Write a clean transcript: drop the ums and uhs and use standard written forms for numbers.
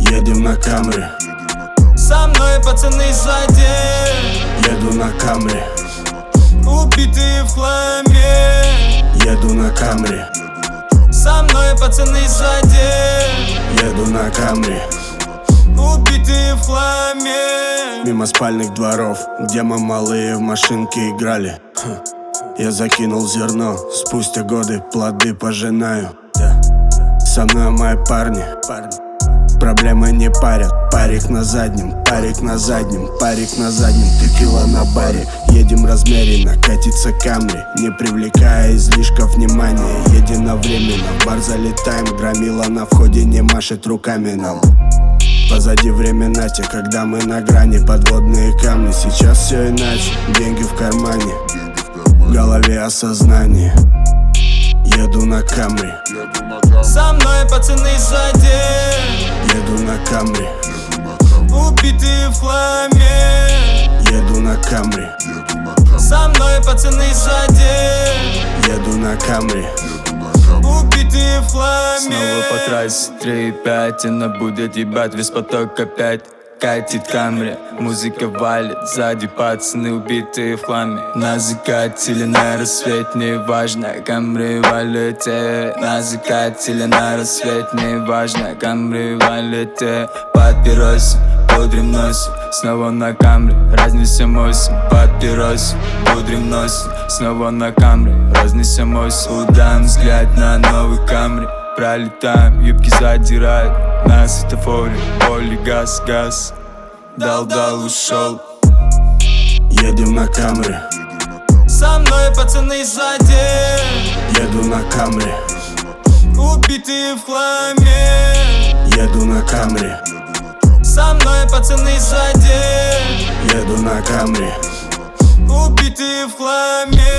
Едем на Камри. Со мной пацаны сзади. Еду на Камри. Убитые в хламе. Еду на Камри. Со мной пацаны сзади. Еду на Камри. Убитые в хламе. Мимо спальных дворов, где мы малые в машинке играли. Я закинул зерно, спустя годы плоды пожинаю. Со мной мои парни. Проблемы не парят. Парик на заднем, парик на заднем, парик на заднем. Текила на баре. Едем размеренно, катится Камри, не привлекая излишков внимания. Единовременно в бар залетаем. Громила на входе не машет руками нам. Позади времена те, когда мы на грани. Подводные камни, сейчас все иначе. Деньги в кармане, в голове осознание. Еду на Камри. Со мной пацаны сзади. Еду на Камри. Убитые в хламе. Еду на Камри. Со мной пацаны сзади. Еду на Камри. Убитые в хламе. Снова по трассе 3,5, она будет ебать весь поток опять. Катит Камри, музыка валит, сзади пацаны убитые в хламе. На закате или на рассвете, не важно, Камри валит. На закате или на рассвете, не важно, Камри валит. Папиросы, пудрим носик, снова на Камри, разнесем осень. Папиросы, пудрим носик, снова на Камри, разнесем осень. Удаем взгляд на новый Камри. Пролетаем, юбки задирают на светофоре, поле газ, газ. Дал, ушел. Едем на Камри. Со мной пацаны сзади. Еду на Камри. Убитые в хламе. Еду на Камри. Со мной пацаны сзади. Еду на Камри. Убитые в хламе.